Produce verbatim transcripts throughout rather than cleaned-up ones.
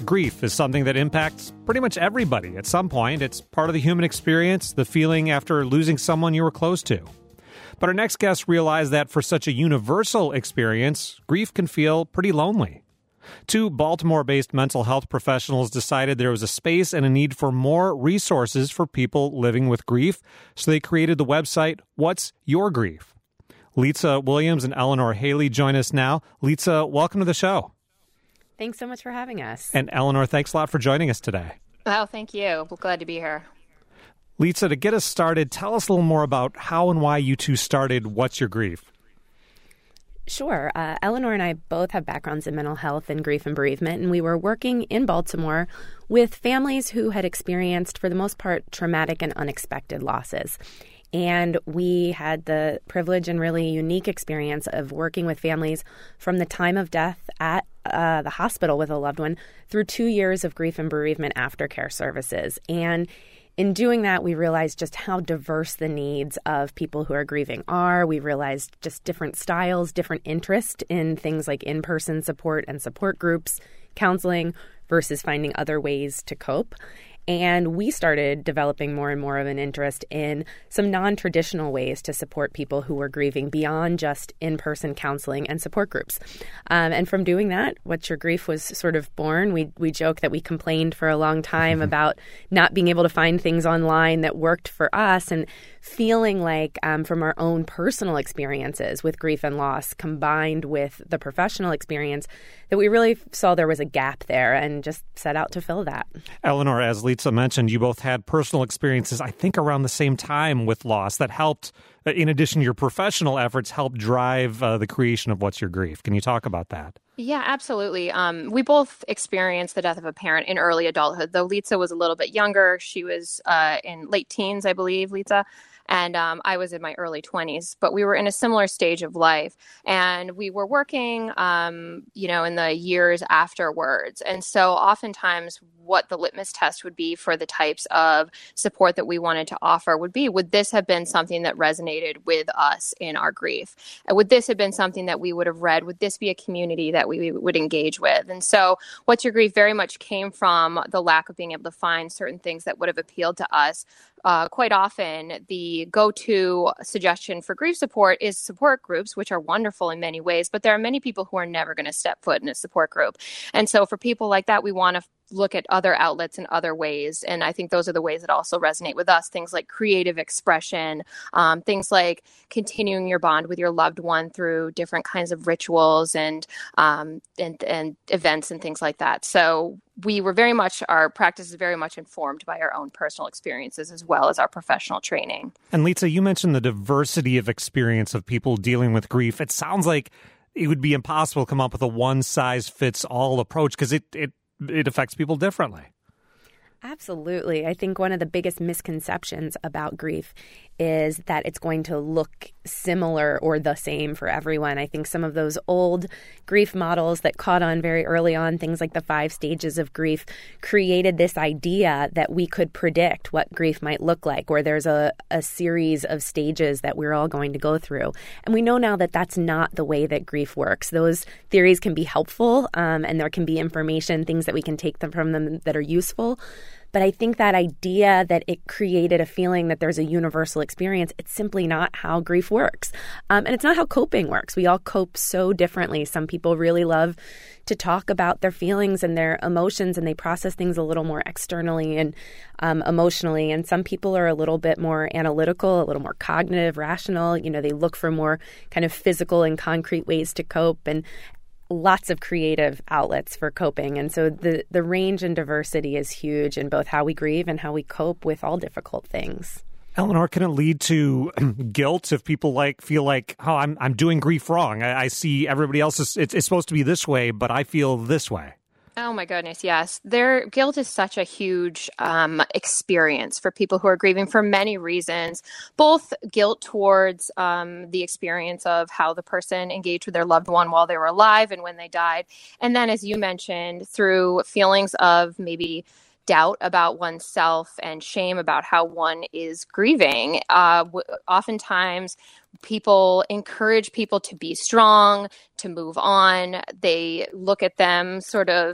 grief is something that impacts pretty much everybody at some point. It's part of the human experience, the feeling after losing someone you were close to. But our next guest realized that for such a universal experience, grief can feel pretty lonely. Two Baltimore-based mental health professionals decided there was a space and a need for more resources for people living with grief, so they created the website What's Your Grief? Litza Williams and Eleanor Haley join us now. Litza, welcome to the show. Thanks so much for having us. And Eleanor, thanks a lot for joining us today. Oh, thank you. We're glad to be here. Litza, to get us started, tell us a little more about how and why you two started What's Your Grief? Sure. Uh, Eleanor and I both have backgrounds in mental health and grief and bereavement, and we were working in Baltimore with families who had experienced, for the most part, traumatic and unexpected losses. And we had the privilege and really unique experience of working with families from the time of death at uh, the hospital with a loved one through two years of grief and bereavement aftercare services. And in doing that, we realized just how diverse the needs of people who are grieving are. We realized just different styles, different interest in things like in-person support and support groups, counseling, versus finding other ways to cope. And we started developing more and more of an interest in some non-traditional ways to support people who were grieving beyond just in-person counseling and support groups. Um, and from doing that, What's Your Grief was sort of born. We we joke that we complained for a long time about not being able to find things online that worked for us, and feeling like um, from our own personal experiences with grief and loss combined with the professional experience that we really saw there was a gap there and just set out to fill that. Eleanor, as Litza mentioned, you both had personal experiences, I think, around the same time with loss that helped, in addition to your professional efforts, help drive uh, the creation of What's Your Grief. Can you talk about that? Yeah, absolutely. Um, we both experienced the death of a parent in early adulthood, though Litza was a little bit younger. She was uh, in late teens, I believe, Litza. And um, I was in my early twenties, but we were in a similar stage of life, and we were working, um, you know, in the years afterwards. And so oftentimes what the litmus test would be for the types of support that we wanted to offer would be, would this have been something that resonated with us in our grief? Would this have been something that we would have read? Would this be a community that we would engage with? And so What's Your Grief very much came from the lack of being able to find certain things that would have appealed to us. Uh, quite often, the go-to suggestion for grief support is support groups, which are wonderful in many ways, but there are many people who are never going to step foot in a support group. And so for people like that, we want to look at other outlets and other ways. And I think those are the ways that also resonate with us. Things like creative expression, um, things like continuing your bond with your loved one through different kinds of rituals and, um, and, and events and things like that. So we were very much, our practice is very much informed by our own personal experiences as well as our professional training. And Litza, you mentioned the diversity of experience of people dealing with grief. It sounds like it would be impossible to come up with a one-size-fits-all approach because it, it it affects people differently. Absolutely. I think one of the biggest misconceptions about grief is that it's going to look similar or the same for everyone. I think some of those old grief models that caught on very early on, things like the five stages of grief, created this idea that we could predict what grief might look like, where there's a, a series of stages that we're all going to go through. And we know now that that's not the way that grief works. Those theories can be helpful, um, and there can be information, things that we can take them from them that are useful. But I think that idea that it created a feeling that there's a universal experience, it's simply not how grief works. Um, and it's not how coping works. We all cope so differently. Some people really love to talk about their feelings and their emotions, and they process things a little more externally and um, emotionally. And some people are a little bit more analytical, a little more cognitive, rational. You know, they look for more kind of physical and concrete ways to cope, and lots of creative outlets for coping. And so the, the range and diversity is huge in both how we grieve and how we cope with all difficult things. Eleanor, can it lead to guilt if people like feel like, oh, I'm I'm doing grief wrong? I, I see everybody else is it's, it's supposed to be this way, but I feel this way. Oh my goodness, yes. Their guilt is such a huge um, experience for people who are grieving for many reasons, both guilt towards um, the experience of how the person engaged with their loved one while they were alive and when they died. And then, as you mentioned, through feelings of maybe doubt about oneself and shame about how one is grieving. Uh, w- oftentimes, people encourage people to be strong, to move on. They look at them sort of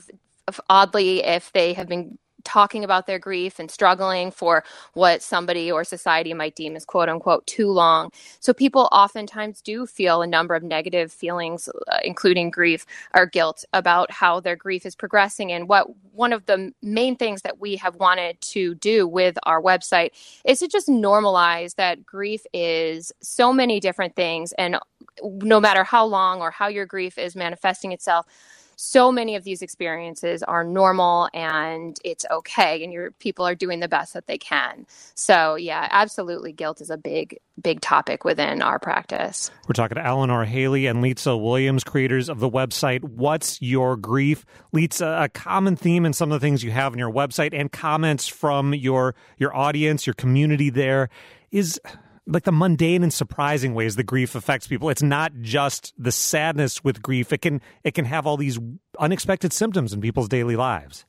oddly, if they have been talking about their grief and struggling for what somebody or society might deem as quote unquote too long. So people oftentimes do feel a number of negative feelings, uh, including grief or guilt, about how their grief is progressing. And what one of the main things that we have wanted to do with our website is to just normalize that grief is so many different things. And no matter how long or how your grief is manifesting itself, so many of these experiences are normal and it's okay, and your people are doing the best that they can. So yeah, absolutely, guilt is a big, big topic within our practice. We're talking to Eleanor Haley and Litsa Williams, creators of the website What's Your Grief? Litsa, a common theme in some of the things you have on your website and comments from your your audience, your community there, is like the mundane and surprising ways the grief affects people. It's not just the sadness with grief. It can it can have all these unexpected symptoms in people's daily lives.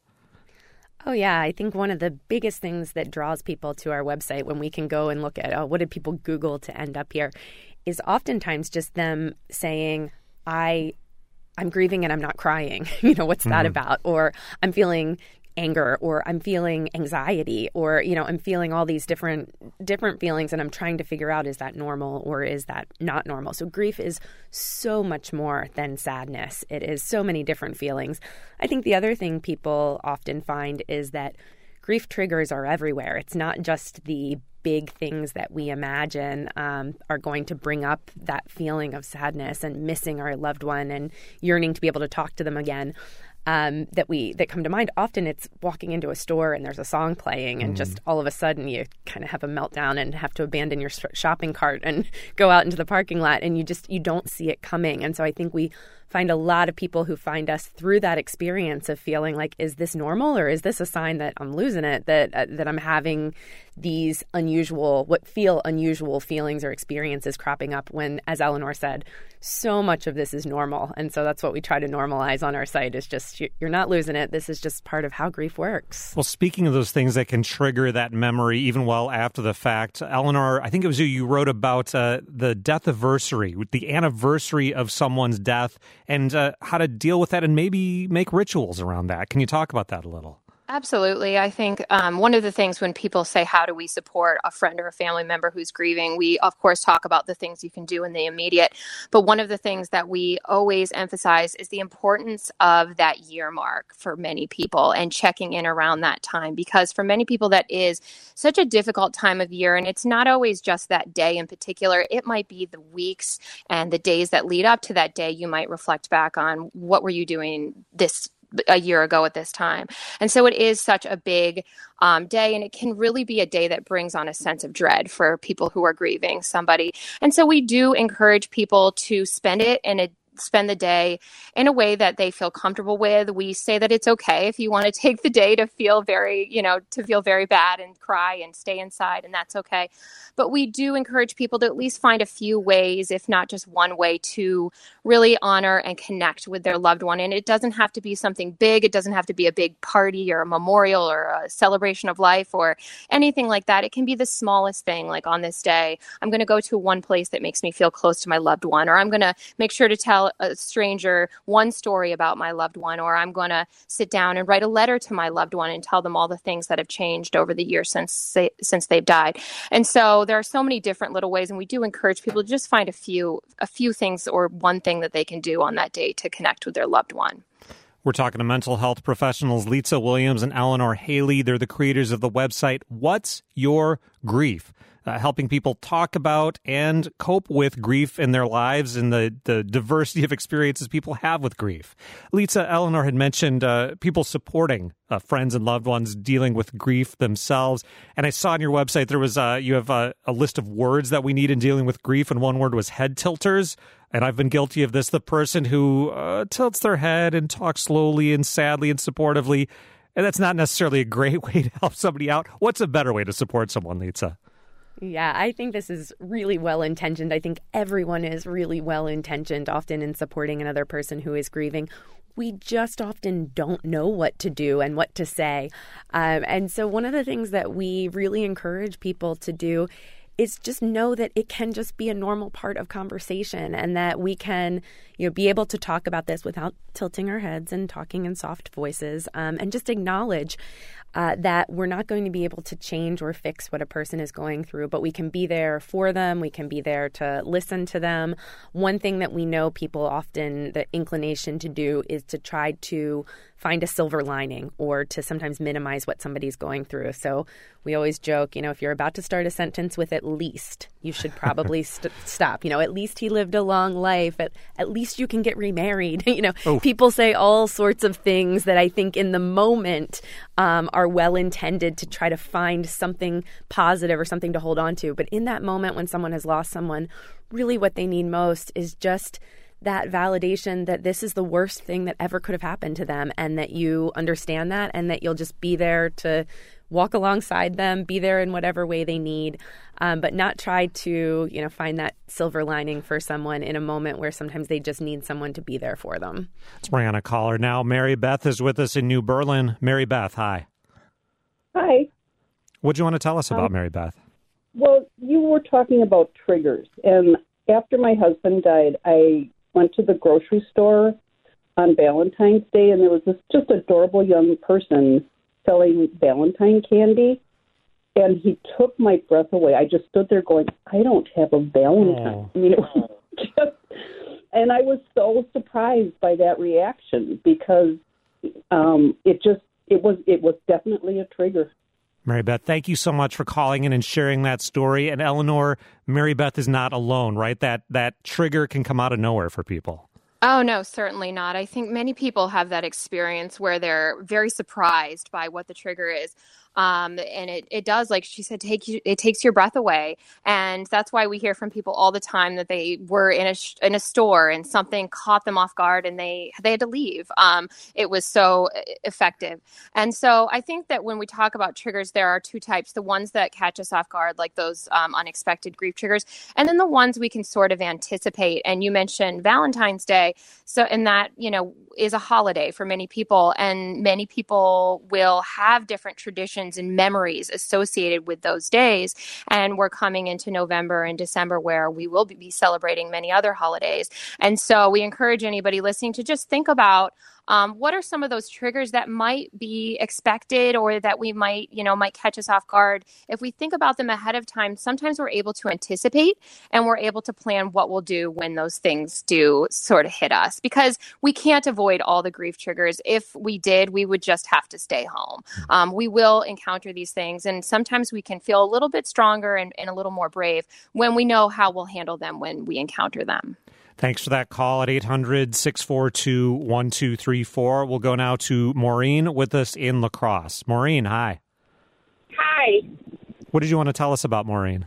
Oh, yeah. I think one of the biggest things that draws people to our website when we can go and look at, oh, what did people Google to end up here, is oftentimes just them saying, I, I'm grieving and I'm not crying. You know, what's that mm-hmm. about? Or I'm feeling anger, or I'm feeling anxiety, or, you know, I'm feeling all these different different feelings, and I'm trying to figure out, is that normal or is that not normal? So grief is so much more than sadness. It is so many different feelings. I think the other thing people often find is that grief triggers are everywhere. It's not just the big things that we imagine um, are going to bring up that feeling of sadness and missing our loved one and yearning to be able to talk to them again. Um, that we that come to mind. Often it's walking into a store and there's a song playing, and mm. just all of a sudden you kind of have a meltdown and have to abandon your shopping cart and go out into the parking lot, and you just you don't see it coming. And so I think we find a lot of people who find us through that experience of feeling like, is this normal, or is this a sign that I'm losing it, that uh, that I'm having these unusual, what feel unusual feelings or experiences cropping up, when, as Eleanor said, so much of this is normal. And so that's what we try to normalize on our site, is just, you're not losing it. This is just part of how grief works. Well, speaking of those things that can trigger that memory even well after the fact, Eleanor, I think it was you, you wrote about uh, the death-iversary, the anniversary of someone's death, and uh, how to deal with that and maybe make rituals around that. Can you talk about that a little? Absolutely. I think um, one of the things when people say, how do we support a friend or a family member who's grieving, we, of course, talk about the things you can do in the immediate. But one of the things that we always emphasize is the importance of that year mark for many people and checking in around that time, because for many people, that is such a difficult time of year. And it's not always just that day in particular. It might be the weeks and the days that lead up to that day. You might reflect back on, what were you doing this a year ago at this time. And so it is such a big um, day, and it can really be a day that brings on a sense of dread for people who are grieving somebody. And so we do encourage people to spend it in a spend the day in a way that they feel comfortable with. We say that it's okay if you want to take the day to feel very, you know, to feel very bad and cry and stay inside, and that's okay. But we do encourage people to at least find a few ways, if not just one way, to really honor and connect with their loved one. And it doesn't have to be something big. It doesn't have to be a big party or a memorial or a celebration of life or anything like that. It can be the smallest thing, like on this day, I'm going to go to one place that makes me feel close to my loved one, or I'm going to make sure to tell a stranger one story about my loved one, or I'm going to sit down and write a letter to my loved one and tell them all the things that have changed over the years since they, since they've died. And so there are so many different little ways, and we do encourage people to just find a few a few things or one thing that they can do on that day to connect with their loved one. We're talking to mental health professionals Litsa Williams and Eleanor Haley. They're the creators of the website What's Your Grief? Uh, helping people talk about and cope with grief in their lives and the, the diversity of experiences people have with grief. Litsa, Eleanor had mentioned uh, people supporting uh, friends and loved ones dealing with grief themselves. And I saw on your website there was uh, you have a, a list of words that we need in dealing with grief, and one word was head tilters. And I've been guilty of this, the person who uh, tilts their head and talks slowly and sadly and supportively. And that's not necessarily a great way to help somebody out. What's a better way to support someone, Litsa? Yeah, I think this is really well-intentioned. I think everyone is really well-intentioned, often in supporting another person who is grieving. We just often don't know what to do and what to say. Um, and so one of the things that we really encourage people to do is just know that it can just be a normal part of conversation, and that we can, you know, be able to talk about this without tilting our heads and talking in soft voices, um, and just acknowledge uh, that we're not going to be able to change or fix what a person is going through, but we can be there for them. We can be there to listen to them. One thing that we know people often, the inclination to do is to try to find a silver lining or to sometimes minimize what somebody's going through. So we always joke, you know, if you're about to start a sentence with at least, you should probably st- stop. You know, at least he lived a long life. At, at least you can get remarried. You know, oh. People say all sorts of things that I think in the moment um, are well intended to try to find something positive or something to hold on to. But in that moment when someone has lost someone, really what they need most is just that validation that this is the worst thing that ever could have happened to them, and that you understand that, and that you'll just be there to walk alongside them, be there in whatever way they need, um, but not try to, you know, find that silver lining for someone in a moment where sometimes they just need someone to be there for them. Let's bring on a caller now. Mary Beth is with us in New Berlin. Mary Beth, hi. Hi. What do you want to tell us about um, Mary Beth? Well, you were talking about triggers, and after my husband died, I went to the grocery store on Valentine's Day, and there was this just adorable young person selling Valentine candy, and he took my breath away. I just stood there going, I don't have a Valentine. Oh. I mean, it was just, and I was so surprised by that reaction because um, it just, it was, it was definitely a trigger. Mary Beth, thank you so much for calling in and sharing that story. And Eleanor, Mary Beth is not alone, right? That that trigger can come out of nowhere for people. Oh, no, certainly not. I think many people have that experience where they're very surprised by what the trigger is. Um, and it, it does, like she said, take you, it takes your breath away. And that's why we hear from people all the time that they were in a in a store and something caught them off guard and they they had to leave. Um, it was so effective. And so I think that when we talk about triggers, there are two types: the ones that catch us off guard, like those um, unexpected grief triggers, and then the ones we can sort of anticipate. And you mentioned Valentine's Day, so and that, you know, is a holiday for many people, and many people will have different traditions and memories associated with those days. And we're coming into November and December where we will be celebrating many other holidays. And so we encourage anybody listening to just think about Um, what are some of those triggers that might be expected or that we might, you know, might catch us off guard? If we think about them ahead of time, sometimes we're able to anticipate and we're able to plan what we'll do when those things do sort of hit us, because we can't avoid all the grief triggers. If we did, we would just have to stay home. Um, we will encounter these things, and sometimes we can feel a little bit stronger and, and a little more brave when we know how we'll handle them when we encounter them. Thanks for that call at eight hundred, six four two, one two three four. We'll go now to Maureen with us in La Crosse. Maureen, hi. Hi. What did you want to tell us about Maureen?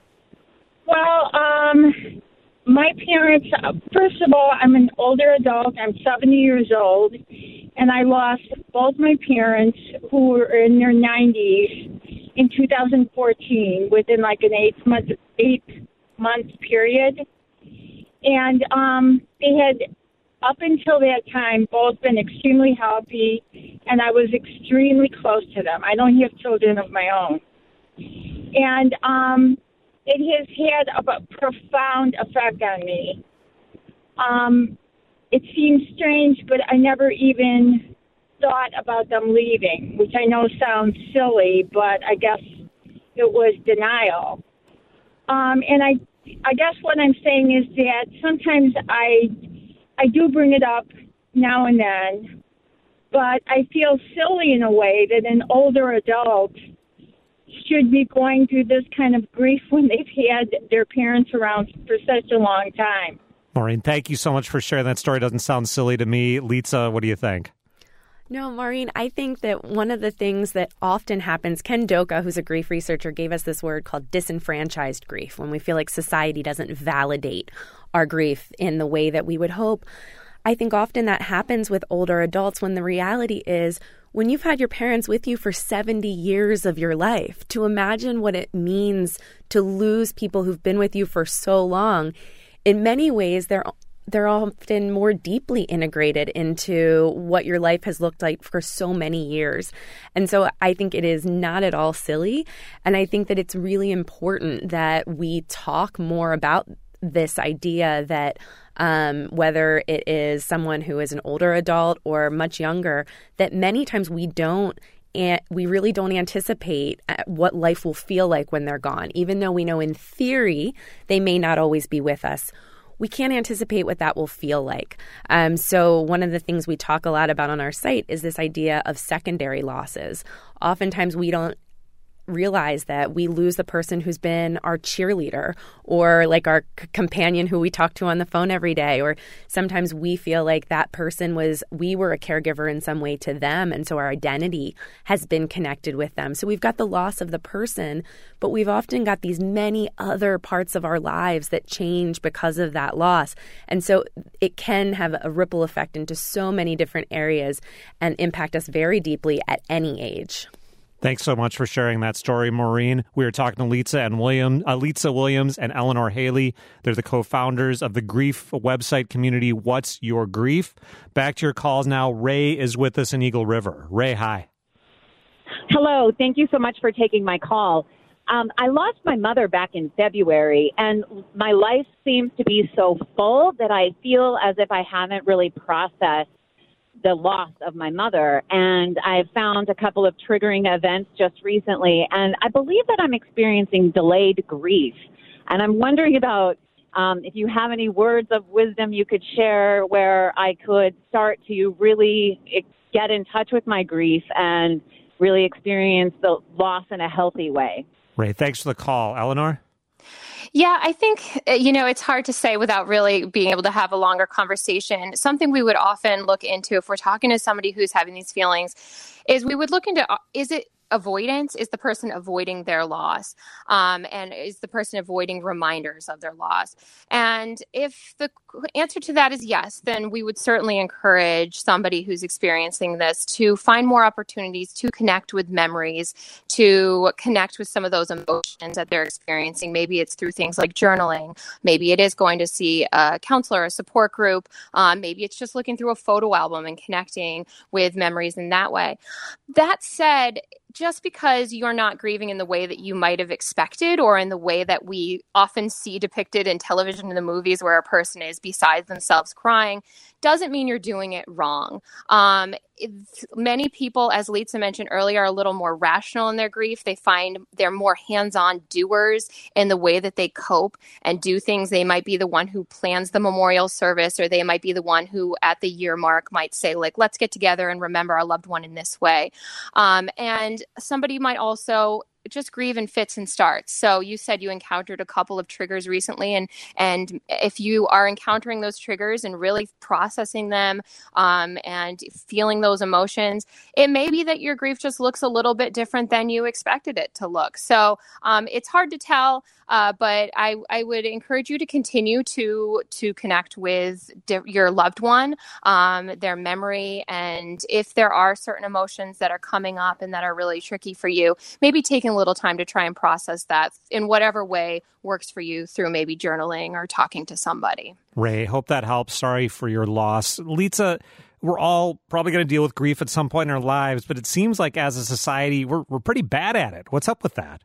Well, um, my parents, first of all, I'm an older adult. I'm seventy years old, and I lost both my parents, who were in their nineties, in two thousand fourteen, within like an eight month, eight month period. And um, they had, up until that time, both been extremely healthy, and I was extremely close to them. I don't have children of my own. And um, it has had a profound effect on me. Um, it seems strange, but I never even thought about them leaving, which I know sounds silly, but I guess it was denial. Um, and I I guess what I'm saying is that sometimes I I do bring it up now and then, but I feel silly in a way that an older adult should be going through this kind of grief when they've had their parents around for such a long time. Maureen, thank you so much for sharing that story. It doesn't sound silly to me. Litsa, what do you think? No, Maureen, I think that one of the things that often happens, Ken Doka, who's a grief researcher, gave us this word called disenfranchised grief, when we feel like society doesn't validate our grief in the way that we would hope. I think often that happens with older adults when the reality is when you've had your parents with you for seventy years of your life, to imagine what it means to lose people who've been with you for so long, in many ways, they're they're often more deeply integrated into what your life has looked like for so many years. And so I think it is not at all silly. And I think that it's really important that we talk more about this idea that um, whether it is someone who is an older adult or much younger, that many times we don't And we really don't anticipate what life will feel like when they're gone. Even though we know in theory they may not always be with us, we can't anticipate what that will feel like. Um, so one of the things we talk a lot about on our site is this idea of secondary losses. Oftentimes we don't realize that we lose the person who's been our cheerleader or like our c- companion who we talk to on the phone every day. Or sometimes we feel like that person was, we were a caregiver in some way to them. And so our identity has been connected with them. So we've got the loss of the person, but we've often got these many other parts of our lives that change because of that loss. And so it can have a ripple effect into so many different areas and impact us very deeply at any age. Thanks so much for sharing that story, Maureen. We were talking to Litsa and William, uh, Litsa Williams and Eleanor Haley. They're the co-founders of the grief website community, What's Your Grief? Back to your calls now. Ray is with us in Eagle River. Ray, hi. Hello. Thank you so much for taking my call. Um, I lost my mother back in February, and my life seems to be so full that I feel as if I haven't really processed the loss of my mother. And I've found a couple of triggering events just recently, and I believe that I'm experiencing delayed grief. And I'm wondering about um, if you have any words of wisdom you could share where I could start to really get in touch with my grief and really experience the loss in a healthy way. Ray, thanks for the call. Eleanor? Yeah, I think, you know, it's hard to say without really being able to have a longer conversation. Something we would often look into if we're talking to somebody who's having these feelings is we would look into, is it avoidance? Is the person avoiding their loss? Um, and is the person avoiding reminders of their loss? And if the answer to that is yes, then we would certainly encourage somebody who's experiencing this to find more opportunities to connect with memories, to connect with some of those emotions that they're experiencing. Maybe it's through things like journaling. Maybe it is going to see a counselor, a support group. Um, maybe it's just looking through a photo album and connecting with memories in that way. That said, just because you're not grieving in the way that you might have expected or in the way that we often see depicted in television and the movies where a person is beside themselves crying, doesn't mean you're doing it wrong. Um, it, many people, as Litsa mentioned earlier, are a little more rational in their grief. They find they're more hands-on doers in the way that they cope and do things. They might be the one who plans the memorial service, or they might be the one who at the year mark might say, like, let's get together and remember our loved one in this way. Um, and somebody might also just grieve in fits and starts. So you said you encountered a couple of triggers recently, and and if you are encountering those triggers and really processing them um, and feeling those emotions, it may be that your grief just looks a little bit different than you expected it to look. So um, it's hard to tell, uh, but I, I would encourage you to continue to to connect with di- your loved one, um, their memory, and if there are certain emotions that are coming up and that are really tricky for you, maybe taking a little time to try and process that in whatever way works for you through maybe journaling or talking to somebody. Ray, hope that helps. Sorry for your loss. Litsa, we're all probably going to deal with grief at some point in our lives, but it seems like as a society, we're we're pretty bad at it. What's up with that?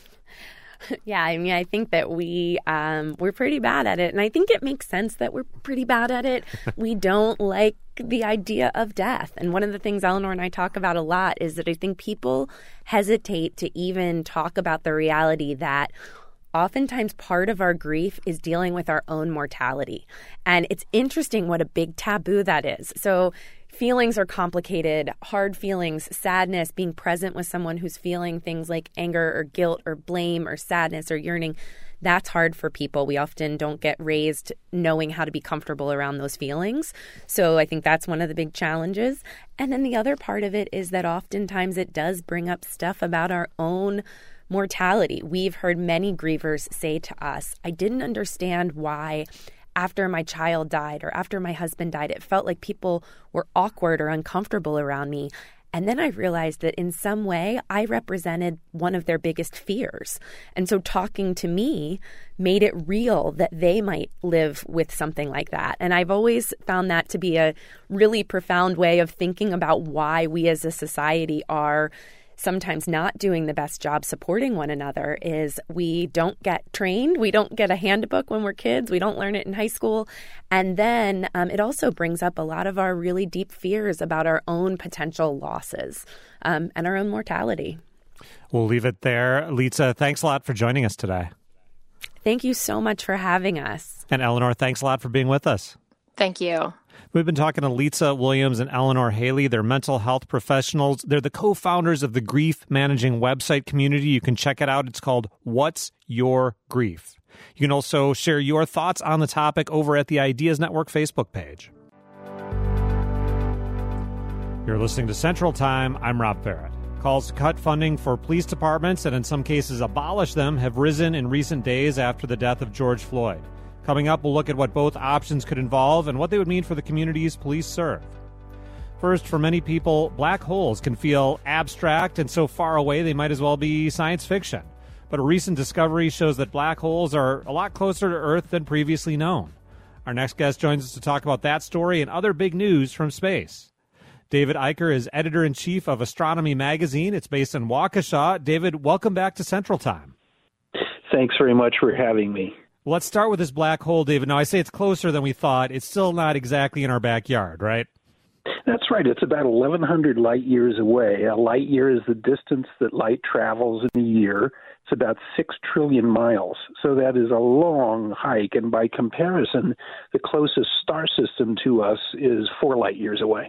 Yeah, I mean, I think that we, um, we're pretty bad at it. And I think it makes sense that we're pretty bad at it. We don't like the idea of death. And one of the things Eleanor and I talk about a lot is that I think people hesitate to even talk about the reality that oftentimes part of our grief is dealing with our own mortality. And it's interesting what a big taboo that is. So feelings are complicated, hard feelings, sadness, being present with someone who's feeling things like anger or guilt or blame or sadness or yearning. That's hard for people. We often don't get raised knowing how to be comfortable around those feelings. So I think that's one of the big challenges. And then the other part of it is that oftentimes it does bring up stuff about our own mortality. We've heard many grievers say to us, I didn't understand why after my child died or after my husband died, it felt like people were awkward or uncomfortable around me. And then I realized that in some way I represented one of their biggest fears. And so talking to me made it real that they might live with something like that. And I've always found that to be a really profound way of thinking about why we as a society are sometimes not doing the best job supporting one another. Is we don't get trained. We don't get a handbook when we're kids. We don't learn it in high school. And then um, it also brings up a lot of our really deep fears about our own potential losses um, and our own mortality. We'll leave it there. Litza, thanks a lot for joining us today. Thank you so much for having us. And Eleanor, thanks a lot for being with us. Thank you. We've been talking to Litza Williams and Eleanor Haley. They're mental health professionals. They're the co-founders of the Grief Managing website community. You can check it out. It's called What's Your Grief? You can also share your thoughts on the topic over at the Ideas Network Facebook page. You're listening to Central Time. I'm Rob Barrett. Calls to cut funding for police departments and in some cases abolish them have risen in recent days after the death of George Floyd. Coming up, we'll look at what both options could involve and what they would mean for the communities police serve. First, for many people, black holes can feel abstract and so far away they might as well be science fiction. But a recent discovery shows that black holes are a lot closer to Earth than previously known. Our next guest joins us to talk about that story and other big news from space. David Eicher is editor-in-chief of Astronomy Magazine. It's based in Waukesha. David, welcome back to Central Time. Thanks very much for having me. Well, let's start with this black hole, David. Now, I say it's closer than we thought. It's still not exactly in our backyard, right? That's right. It's about eleven hundred light years away. A light year is the distance that light travels in a year. It's about six trillion miles. So that is a long hike. And by comparison, the closest star system to us is four light years away.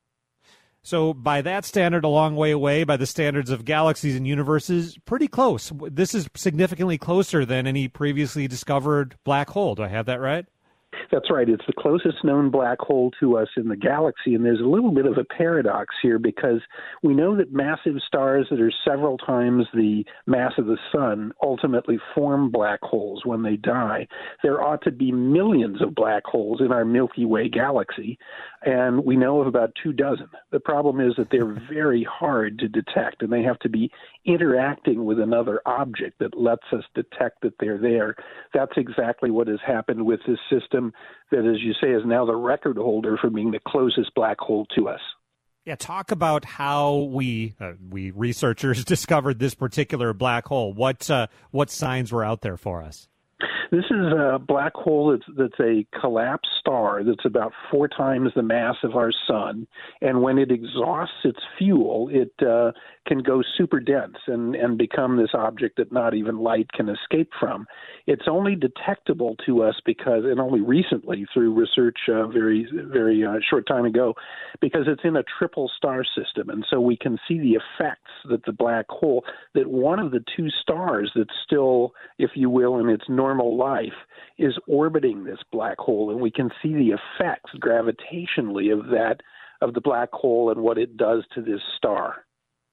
So by that standard, a long way away, by the standards of galaxies and universes, pretty close. This is significantly closer than any previously discovered black hole. Do I have that right? That's right. It's the closest known black hole to us in the galaxy, and there's a little bit of a paradox here because we know that massive stars that are several times the mass of the sun ultimately form black holes when they die. There ought to be millions of black holes in our Milky Way galaxy, and we know of about two dozen. The problem is that they're very hard to detect, and they have to be interacting with another object that lets us detect that they're there. That's exactly what has happened with this system that, as you say, is now the record holder for being the closest black hole to us. Yeah, talk about how we uh, we researchers discovered this particular black hole. What uh, what signs were out there for us? This is a black hole that's, that's a collapsed star that's about four times the mass of our sun. And when it exhausts its fuel, it uh, can go super dense and, and become this object that not even light can escape from. It's only detectable to us because, and only recently through research uh, very, very uh, short time ago, because it's in a triple star system. And so we can see the effects that the black hole, that one of the two stars that's still, if you will, in its normal life is orbiting this black hole, and we can see the effects gravitationally of that, of the black hole and what it does to this star.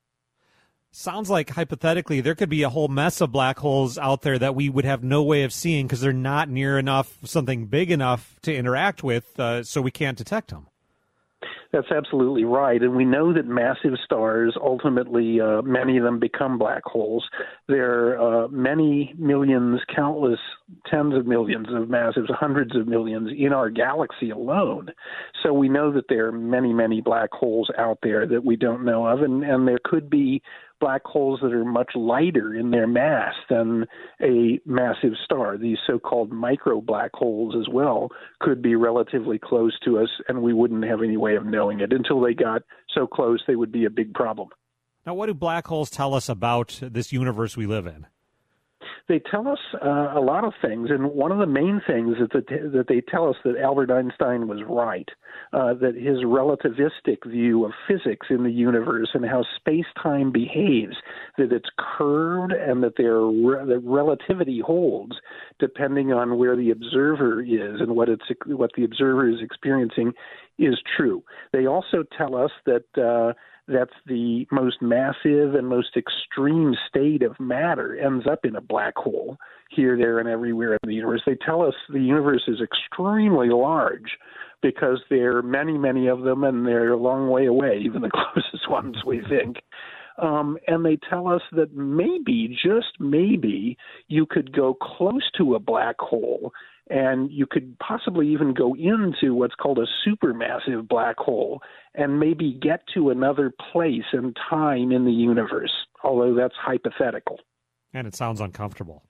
Sounds like, hypothetically, there could be a whole mess of black holes out there that we would have no way of seeing because they're not near enough, something big enough to interact with, uh, so we can't detect them. That's absolutely right. And we know that massive stars, ultimately, uh, many of them become black holes. There are uh, many millions, countless tens of millions of massive, hundreds of millions in our galaxy alone. So we know that there are many, many black holes out there that we don't know of. And, and there could be black holes that are much lighter in their mass than a massive star. These so-called micro black holes as well could be relatively close to us, and we wouldn't have any way of knowing it. Until they got so close, they would be a big problem. Now, what do black holes tell us about this universe we live in? They tell us uh, a lot of things, and one of the main things that the, that they tell us that Albert Einstein was right, uh, that his relativistic view of physics in the universe and how space-time behaves, that it's curved and that, there that relativity holds depending on where the observer is and what it's what the observer is experiencing is true. They also tell us that uh, that's the most massive and most extreme state of matter ends up in a black hole here, there, and everywhere in the universe. They tell us the universe is extremely large because there are many, many of them, and they're a long way away, even the closest ones we think. Um, and they tell us that maybe, just maybe, you could go close to a black hole, and you could possibly even go into what's called a supermassive black hole and maybe get to another place and time in the universe, although that's hypothetical. And it sounds uncomfortable.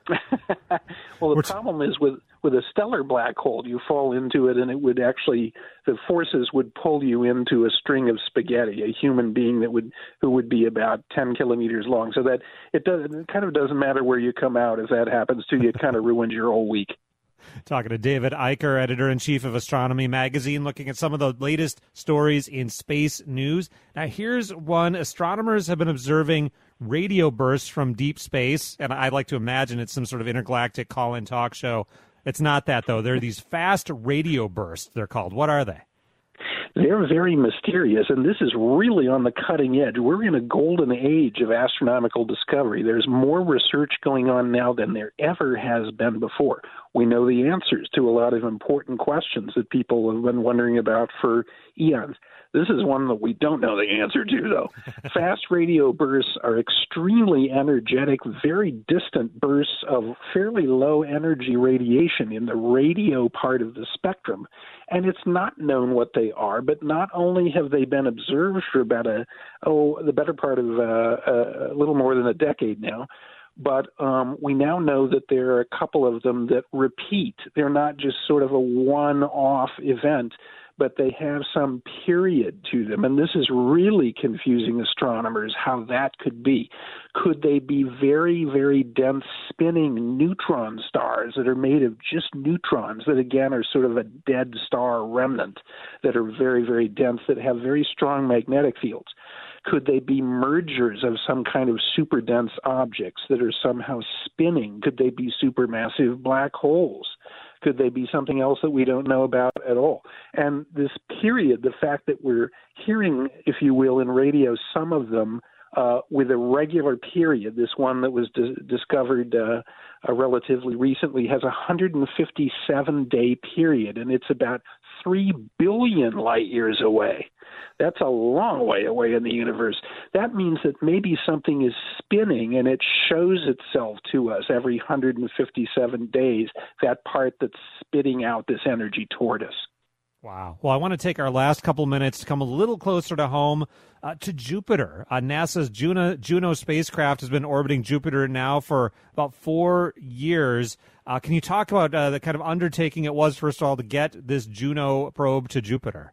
Well, the We're problem is with, with a stellar black hole, you fall into it and it would actually, the forces would pull you into a string of spaghetti, a human being that would, who would be about ten kilometers long. So that it, does, it kind of doesn't matter where you come out. If that happens to you, it kind of ruins your whole week. Talking to David Eicher, editor-in-chief of Astronomy Magazine, looking at some of the latest stories in space news. Now, here's one. Astronomers have been observing radio bursts from deep space, and I'd like to imagine it's some sort of intergalactic call-in talk show. It's not that, though. They're these fast radio bursts, they're called. What are they? They're very mysterious, and this is really on the cutting edge. We're in a golden age of astronomical discovery. There's more research going on now than there ever has been before. We know the answers to a lot of important questions that people have been wondering about for eons. This is one that we don't know the answer to, though. Fast radio bursts are extremely energetic, very distant bursts of fairly low energy radiation in the radio part of the spectrum. And it's not known what they are, but not only have they been observed for about a, oh, the better part of uh, a little more than a decade now, but um, we now know that there are a couple of them that repeat. They're not just sort of a one-off event, but they have some period to them. And this is really confusing astronomers how that could be. Could they be very, very dense spinning neutron stars that are made of just neutrons that, again, are sort of a dead star remnant that are very, very dense, that have very strong magnetic fields? Could they be mergers of some kind of super dense objects that are somehow spinning? Could they be supermassive black holes? Could they be something else that we don't know about at all? And this period, the fact that we're hearing, if you will, in radio, some of them uh, with a regular period, this one that was di- discovered uh, uh, relatively recently has a one hundred fifty-seven day period, and it's about three billion light years away. That's a long way away in the universe. That means that maybe something is spinning and it shows itself to us every one hundred fifty-seven days, that part that's spitting out this energy toward us. Wow. Well, I want to take our last couple minutes to come a little closer to home, uh, to Jupiter. Uh, NASA's Juno, Juno spacecraft has been orbiting Jupiter now for about four years. Uh, can you talk about uh, the kind of undertaking it was, first of all, to get this Juno probe to Jupiter?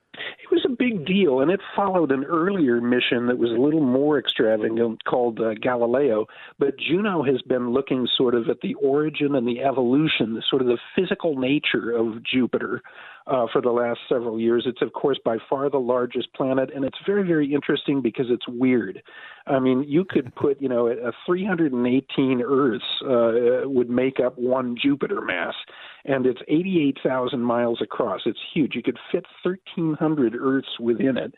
It was a big deal, and it followed an earlier mission that was a little more extravagant called uh, Galileo. But Juno has been looking sort of at the origin and the evolution, the sort of the physical nature of Jupiter uh, for the last several years. It's, of course, by far the largest planet, and it's very, very interesting because it's weird. I mean, you could put, you know, a three hundred eighteen Earths uh, would make up one Jupiter mass, and it's eighty-eight thousand miles across. It's huge. You could fit thirteen hundred Earths within it.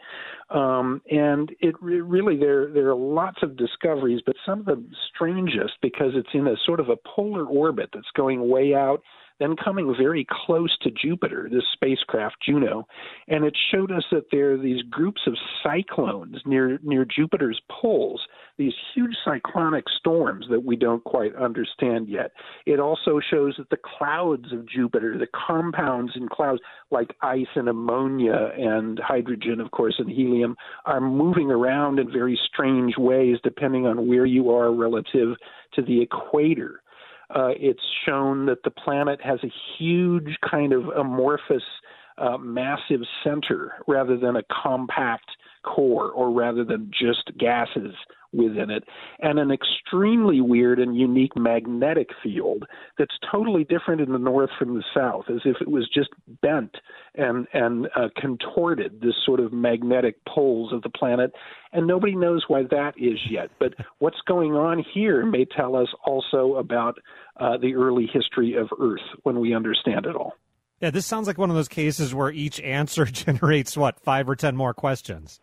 Um, and it re- really, there, there are lots of discoveries, but some of the strangest because it's in a sort of a polar orbit that's going way out, then coming very close to Jupiter, this spacecraft, Juno. And it showed us that there are these groups of cyclones near near Jupiter's poles, these huge cyclonic storms that we don't quite understand yet. It also shows that the clouds of Jupiter, the compounds in clouds like ice and ammonia and hydrogen, of course, and helium, are moving around in very strange ways depending on where you are relative to the equator. Uh, it's shown that the planet has a huge kind of amorphous, uh, massive center rather than a compact core, or rather than just gases within it, and an extremely weird and unique magnetic field that's totally different in the north from the south, as if it was just bent and and uh, contorted, this sort of magnetic poles of the planet, and nobody knows why that is yet. But what's going on here may tell us also about uh, the early history of Earth when we understand it all. Yeah, this sounds like one of those cases where each answer generates, what, five or ten more questions?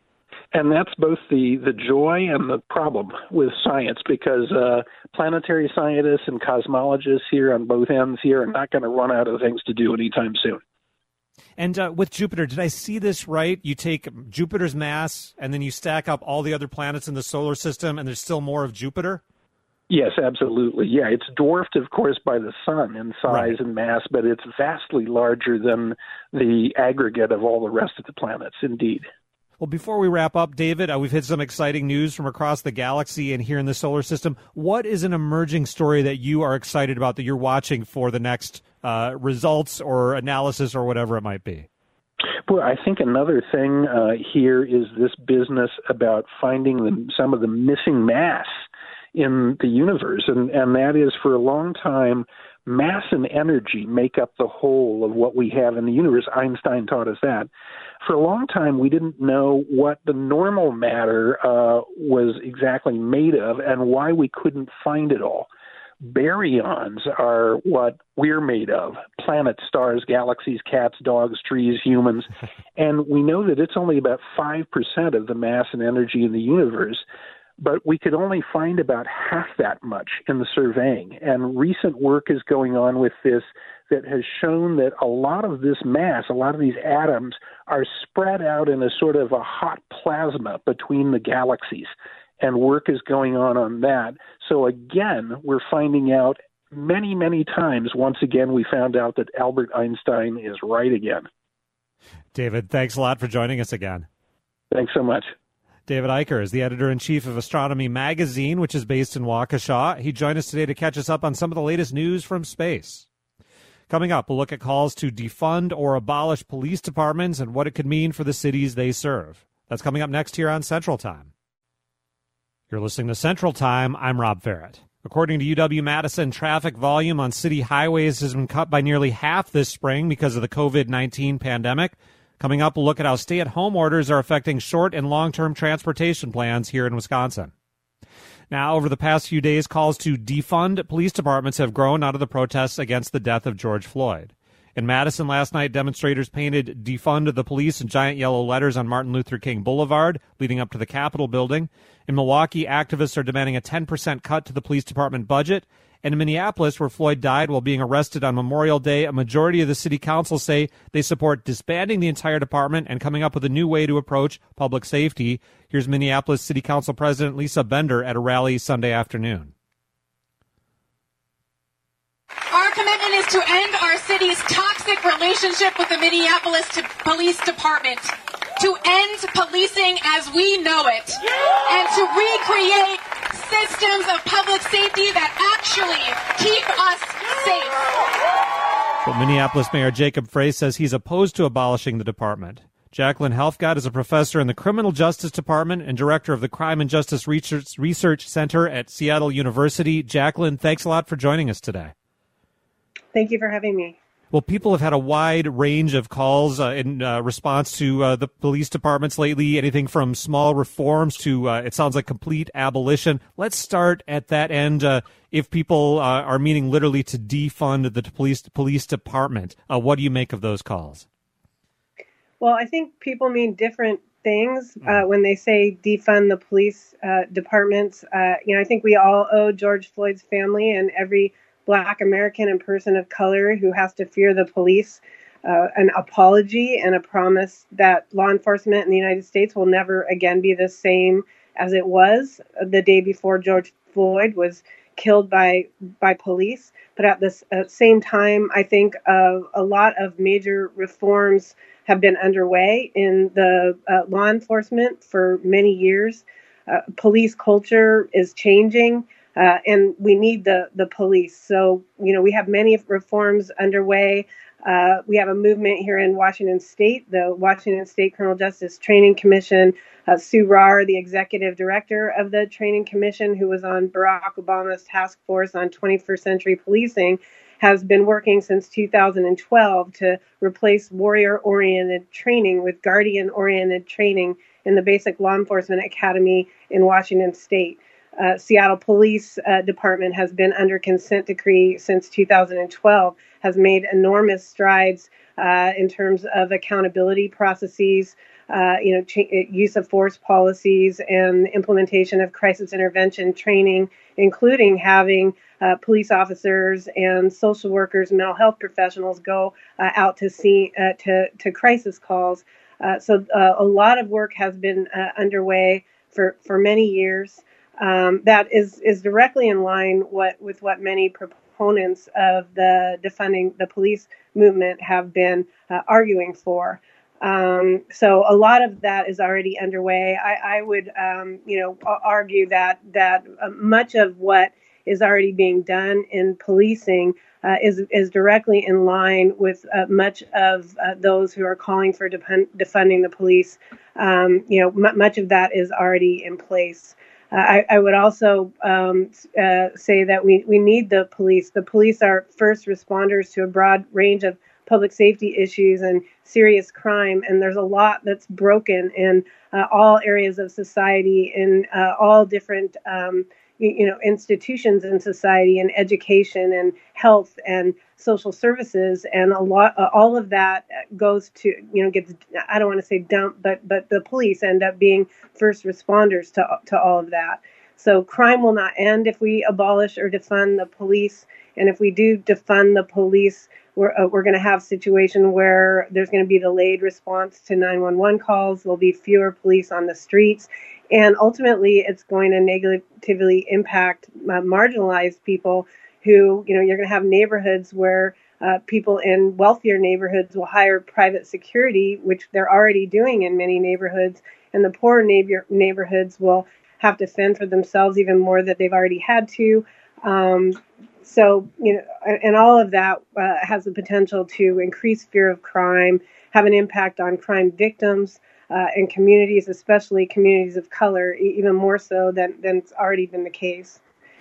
And that's both the, the joy and the problem with science, because uh, planetary scientists and cosmologists here on both ends here are not going to run out of things to do anytime soon. And uh, with Jupiter, did I see this right? You take Jupiter's mass and then you stack up all the other planets in the solar system, and there's still more of Jupiter? Yes, absolutely. Yeah, it's dwarfed, of course, by the sun in size Right. and mass, but it's vastly larger than the aggregate of all the rest of the planets, indeed. Well, before we wrap up, David, uh, we've had some exciting news from across the galaxy and here in the solar system. What is an emerging story that you are excited about that you're watching for the next uh, results or analysis or whatever it might be? Well, I think another thing uh, here is this business about finding the, some of the missing mass in the universe, and, and that is, for a long time, mass and energy make up the whole of what we have in the universe. Einstein taught us that. For a long time, we didn't know what the normal matter uh, was exactly made of and why we couldn't find it all. Baryons are what we're made of: planets, stars, galaxies, cats, dogs, trees, humans. And we know that it's only about five percent of the mass and energy in the universe. But we could only find about half that much in the surveying. And recent work is going on with this that has shown that a lot of this mass, a lot of these atoms, are spread out in a sort of a hot plasma between the galaxies. And work is going on on that. So again, we're finding out many, many times, once again, we found out that Albert Einstein is right again. David, thanks a lot for joining us again. Thanks so much. David Eicher is the editor-in-chief of Astronomy Magazine, which is based in Waukesha. He joined us today to catch us up on some of the latest news from space. Coming up, we'll look at calls to defund or abolish police departments and what it could mean for the cities they serve. That's coming up next here on Central Time. You're listening to Central Time. I'm Rob Farrett. According to U W-Madison, traffic volume on city highways has been cut by nearly half this spring because of the covid nineteen pandemic. Coming up, we'll look at how stay-at-home orders are affecting short- and long-term transportation plans here in Wisconsin. Now, over the past few days, calls to defund police departments have grown out of the protests against the death of George Floyd. In Madison last night, demonstrators painted "Defund the Police" in giant yellow letters on Martin Luther King Boulevard, leading up to the Capitol building. In Milwaukee, activists are demanding a ten percent cut to the police department budget. And in Minneapolis, where Floyd died while being arrested on Memorial Day, a majority of the city council say they support disbanding the entire department and coming up with a new way to approach public safety. Here's Minneapolis City Council President Lisa Bender at a rally Sunday afternoon. Our commitment is to end our city's toxic relationship with the Minneapolis Police Department, to end policing as we know it, and to recreate systems of public safety that actually keep us safe. But Minneapolis Mayor Jacob Frey says he's opposed to abolishing the department. Jacqueline Helfgott is a professor in the Criminal Justice Department and director of the Crime and Justice Research, Research Center at Seattle University. Jacqueline, thanks a lot for joining us today. Thank you for having me. Well, people have had a wide range of calls uh, in uh, response to uh, the police departments lately, anything from small reforms to, uh, it sounds like, complete abolition. Let's start at that end. Uh, if people uh, are meaning literally to defund the police police department, uh, what do you make of those calls? Well, I think people mean different things uh, when they say defund the police uh, departments. Uh, you know, I think we all owe George Floyd's family and every Black American and person of color who has to fear the police uh, an apology and a promise that law enforcement in the United States will never again be the same as it was the day before George Floyd was killed by by police. But at the uh, same time, I think uh, a lot of major reforms have been underway in the uh, law enforcement for many years. Uh, police culture is changing. Uh, and we need the, the police. So, you know, we have many reforms underway. Uh, we have a movement here in Washington State, the Washington State Criminal Justice Training Commission. Uh, Sue Rahr, the executive director of the Training Commission, who was on Barack Obama's task force on twenty-first century policing, has been working since two thousand twelve to replace warrior-oriented training with guardian-oriented training in the basic law enforcement academy in Washington State. Uh, Seattle Police uh, Department has been under consent decree since two thousand twelve, has made enormous strides uh, in terms of accountability processes, uh, you know, ch- use of force policies and implementation of crisis intervention training, including having uh, police officers and social workers, mental health professionals go uh, out to see uh, to to crisis calls. Uh, so uh, a lot of work has been uh, underway for, for many years. Um, that is is directly in line what with what many proponents of the defunding the police movement have been uh, arguing for. Um, so a lot of that is already underway. I, I would, um, you know, argue that that uh, much of what is already being done in policing uh, is is directly in line with uh, much of uh, those who are calling for defund- defunding the police. Um, you know, m- much of that is already in place. Uh, I, I would also um, uh, say that we, we need the police. The police are first responders to a broad range of public safety issues and serious crime, and there's a lot that's broken in uh, all areas of society, in uh, all different um, you, you know institutions in society, and education and health and social services, and a lot uh, all of that goes to you know gets I don't want to say dumped, but but the police end up being first responders to to all of that. So crime will not end if we abolish or defund the police, and if we do defund the police, we're uh, we're going to have a situation where there's going to be delayed response to nine one one calls. There'll be fewer police on the streets, and ultimately, it's going to negatively impact uh, marginalized people. Who, you know, you're going to have neighborhoods where uh, people in wealthier neighborhoods will hire private security, which they're already doing in many neighborhoods, and the poorer neighbor neighborhoods will have to fend for themselves even more than they've already had to. Um, so, you know, and all of that uh, has the potential to increase fear of crime, have an impact on crime victims uh, and communities, especially communities of color, even more so than, than it's already been the case.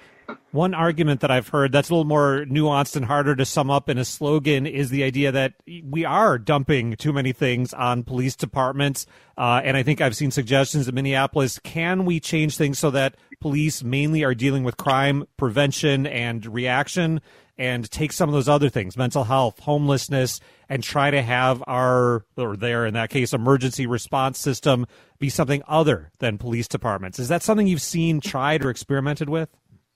One argument that I've heard that's a little more nuanced and harder to sum up in a slogan is the idea that we are dumping too many things on police departments. Uh, and I think I've seen suggestions in Minneapolis. Can we change things so that police mainly are dealing with crime prevention and reaction, and take some of those other things, mental health, homelessness, and try to have our, or their, in that case, emergency response system be something other than police departments? Is that something you've seen, tried, or experimented with?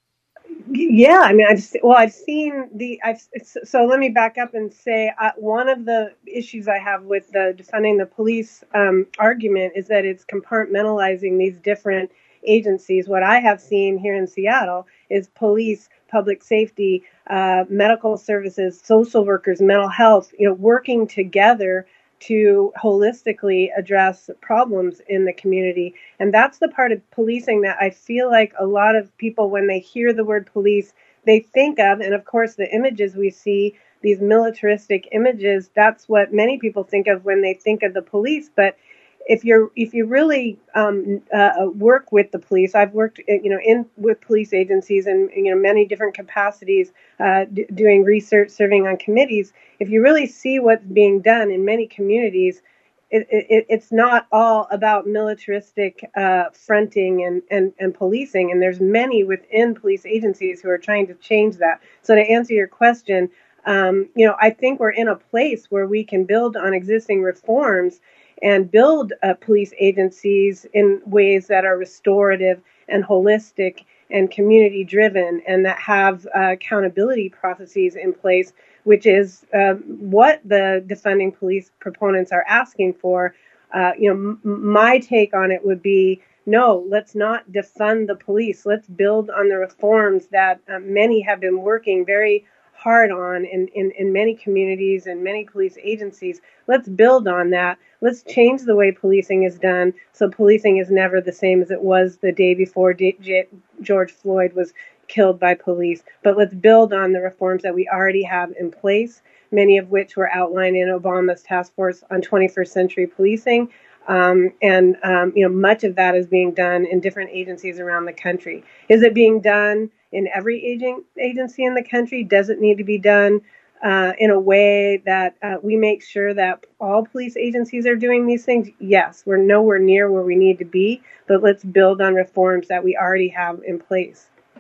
Yeah, I mean, I've well, I've seen the. I've so let me back up and say uh, one of the issues I have with the defunding the police um, argument is that it's compartmentalizing these different agencies. What I have seen here in Seattle is police, public safety, uh, medical services, social workers, mental health, you know, working together to holistically address problems in the community. And that's the part of policing that I feel like a lot of people, when they hear the word police, they think of, and of course the images we see, these militaristic images, that's what many people think of when they think of the police. But if you're if you really um, uh, work with the police, I've worked you know in with police agencies in you know many different capacities, uh, d- doing research, serving on committees. If you really see what's being done in many communities, it, it, it's not all about militaristic uh, fronting and, and, and policing. And there's many within police agencies who are trying to change that. So to answer your question, um, you know, I think we're in a place where we can build on existing reforms and build uh, police agencies in ways that are restorative and holistic and community driven, and that have uh, accountability processes in place, which is uh, what the defunding police proponents are asking for. Uh, you know, m- my take on it would be, no, let's not defund the police. Let's build on the reforms that uh, many have been working very hard on in, in, in many communities and many police agencies. Let's build on that. Let's change the way policing is done so policing is never the same as it was the day before D- J- George Floyd was killed by police. But let's build on the reforms that we already have in place, many of which were outlined in Obama's task force on twenty-first century policing. Um, and, um, you know, much of that is being done in different agencies around the country. Is it being done in every agent, agency in the country? Does it need to be done uh, in a way that uh, we make sure that all police agencies are doing these things? Yes, we're nowhere near where we need to be, but let's build on reforms that we already have in place.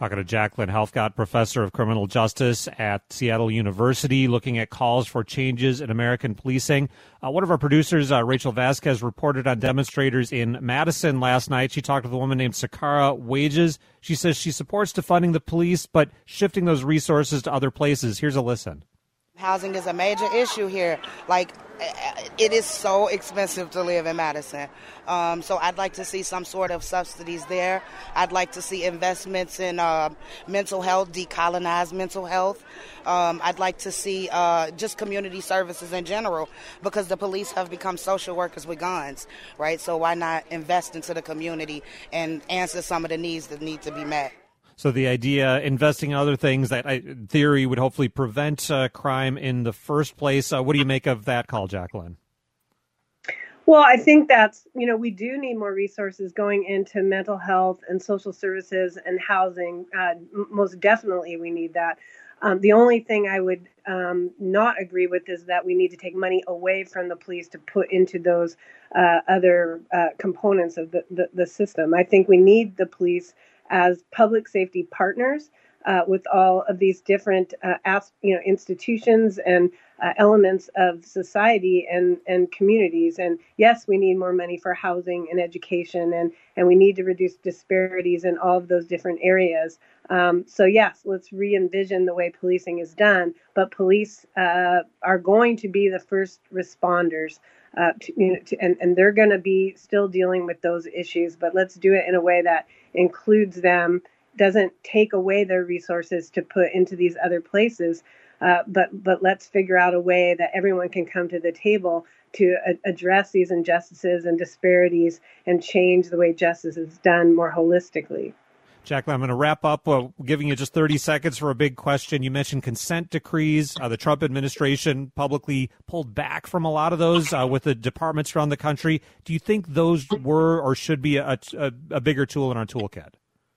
Talking to Jacqueline Helfgott, professor of criminal justice at Seattle University, looking at calls for changes in American policing. Uh, one of our producers, uh, Rachel Vasquez, reported on demonstrators in Madison last night. She talked with a woman named Sakara Wages. She says she supports defunding the police, but shifting those resources to other places. Here's a listen. Housing is a major issue here. Like, it is so expensive to live in Madison. Um, so I'd like to see some sort of subsidies there. I'd like to see investments in uh, mental health, decolonize mental health. Um, I'd like to see uh, just community services in general, because the police have become social workers with guns, right? So why not invest into the community and answer some of the needs that need to be met? So the idea, investing in other things that, in theory, would hopefully prevent uh, crime in the first place. Uh, what do you make of that call, Jacqueline? Well, I think that's, you know, we do need more resources going into mental health and social services and housing. Uh, most definitely we need that. Um, the only thing I would um, not agree with is that we need to take money away from the police to put into those uh, other uh, components of the, the, the system. I think we need the police as public safety partners uh, with all of these different uh, as, you know, institutions and uh, elements of society and, and communities. And yes, we need more money for housing and education, and, and we need to reduce disparities in all of those different areas. Um, so yes, let's re-envision the way policing is done, but police uh, are going to be the first responders. Uh, to, you know, to, and, and they're going to be still dealing with those issues, but let's do it in a way that includes them, doesn't take away their resources to put into these other places, uh, but but let's figure out a way that everyone can come to the table to a- address these injustices and disparities and change the way justice is done more holistically. Jacqueline, I'm going to wrap up uh, giving you just thirty seconds for a big question. You mentioned consent decrees. Uh, the Trump administration publicly pulled back from a lot of those uh, with the departments around the country. Do you think those were or should be a, a, a bigger tool in our toolkit?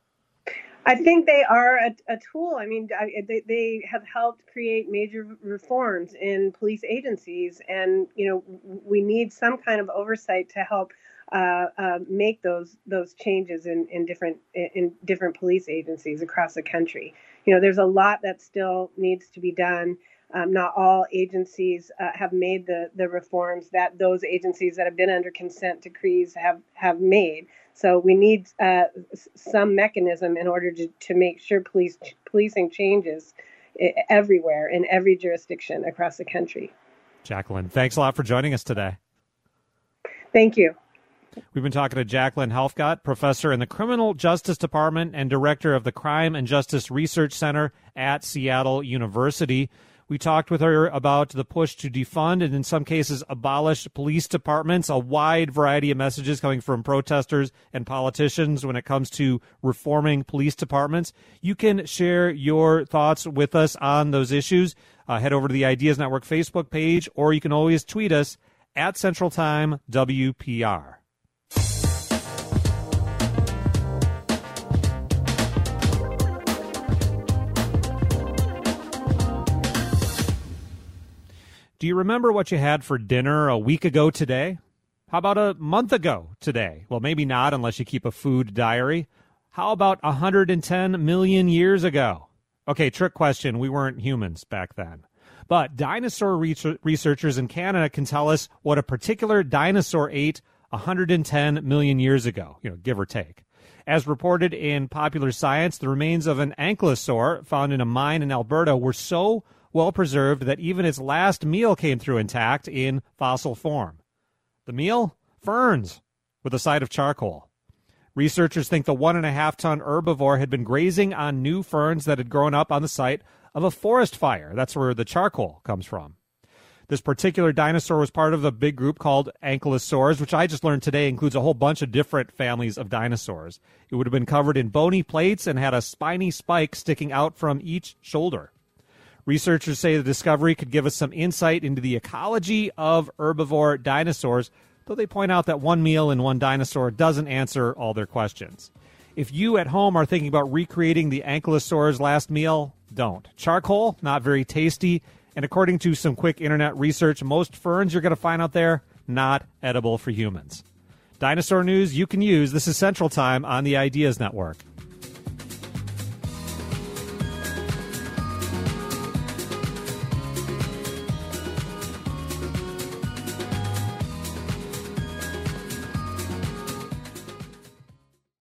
I think they are a, a tool. I mean, I, they, they have helped create major reforms in police agencies. And, you know, we need some kind of oversight to help Uh, uh, make those those changes in, in different in different police agencies across the country. You know, there's a lot that still needs to be done. Um, not all agencies uh, have made the, the reforms that those agencies that have been under consent decrees have, have made. So we need uh, some mechanism in order to, to make sure police policing changes everywhere in every jurisdiction across the country. Jacqueline, thanks a lot for joining us today. Thank you. We've been talking to Jacqueline Helfgott, professor in the Criminal Justice Department and director of the Crime and Justice Research Center at Seattle University. We talked with her about the push to defund and in some cases abolish police departments, a wide variety of messages coming from protesters and politicians when it comes to reforming police departments. You can share your thoughts with us on those issues. Uh, head over to the Ideas Network Facebook page, or you can always tweet us at Central Time W P R. Do you remember what you had for dinner a week ago today? How about a month ago today? Well, maybe not unless you keep a food diary. How about one hundred ten million years ago? Okay, trick question. We weren't humans back then. But dinosaur researchers in Canada can tell us what a particular dinosaur ate one hundred ten million years ago, you know, give or take. As reported in Popular Science, the remains of an ankylosaur found in a mine in Alberta were so well preserved that even its last meal came through intact in fossil form. The meal? Ferns, with a side of charcoal. Researchers think the one and a half ton herbivore had been grazing on new ferns that had grown up on the site of a forest fire. That's where the charcoal comes from. This particular dinosaur was part of a big group called ankylosaurs, which I just learned today includes a whole bunch of different families of dinosaurs. It would have been covered in bony plates and had a spiny spike sticking out from each shoulder. Researchers say the discovery could give us some insight into the ecology of herbivore dinosaurs, though they point out that one meal in one dinosaur doesn't answer all their questions. If you at home are thinking about recreating the ankylosaur's last meal, don't. Charcoal, not very tasty, and according to some quick internet research, most ferns you're going to find out there, not edible for humans. Dinosaur news you can use. This is Central Time on the Ideas Network.